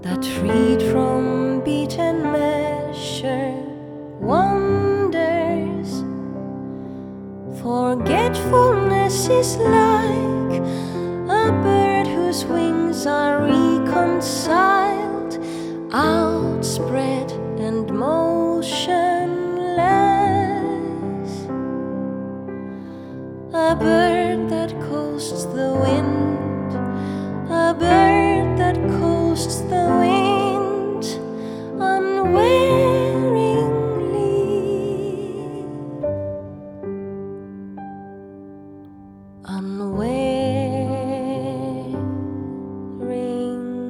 that freed from beaten measure wanders. Forgetfulness is like a bird whose wings are reconciled, outspread and motionless. A bird